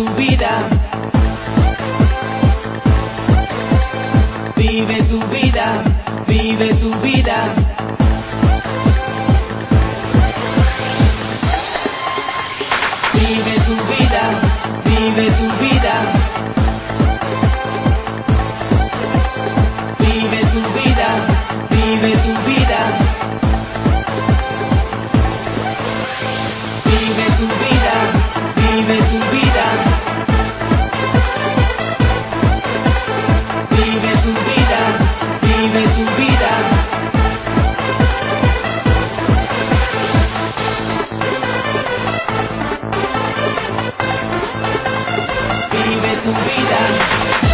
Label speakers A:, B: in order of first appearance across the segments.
A: tu vida, vive tu vida, vive tu vida. Vive tu vida, vive tu vida. Vive tu vida, vive tu vida. Vive tu vida, vive tu vida. Vive tu vida, vive tu vida. Vive tu vida.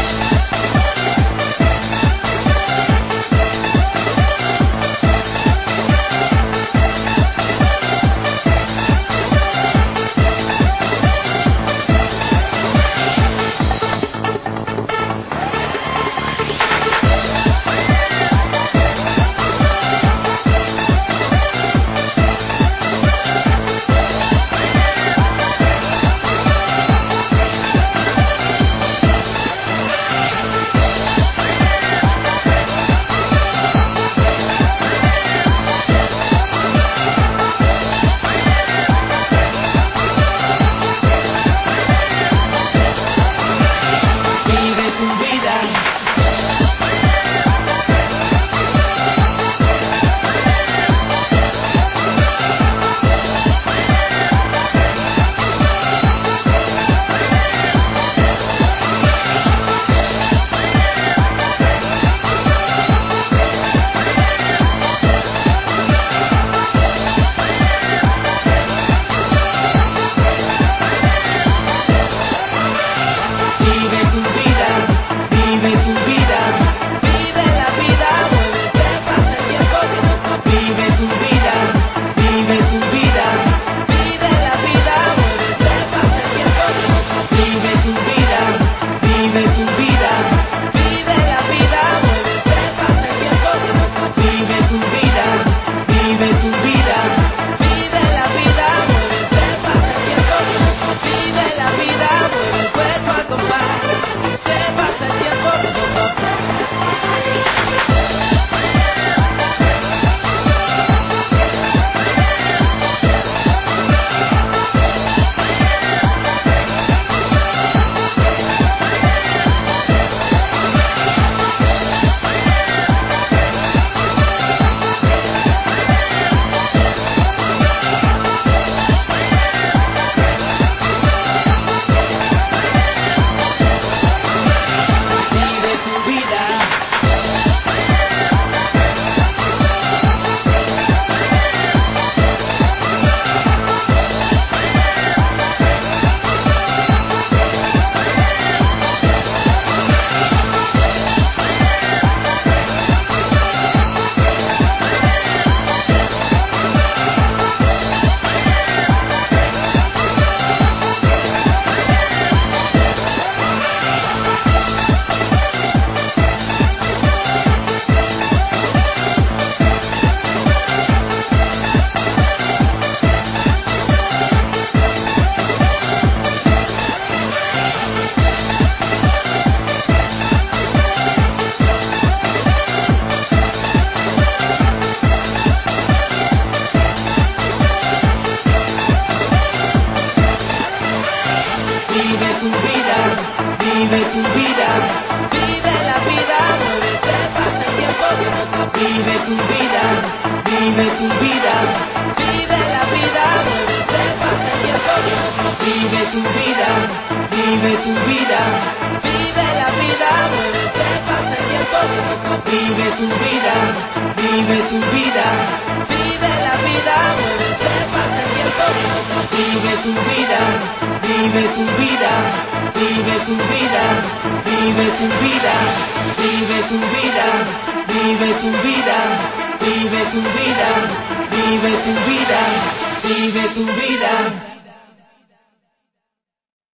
A: Vive tu vida, vive tu vida, vive la vida, muévete, pasa el tiempo que no te... Vive tu vida, vive tu vida, vive la vida, muévete, pasa el tiempo que no te... Vive tu vida, vive tu vida, vive la vida, muévete, pasa el tiempo que no te... Vive tu vida, vive tu vida, vive la vida, muévete, pasa el tiempo que no te... Vive tu vida, vive tu vida, vive tu vida, vive tu vida, vive tu vida, vive tu vida, vive tu vida, vive tu vida, vive tu vida.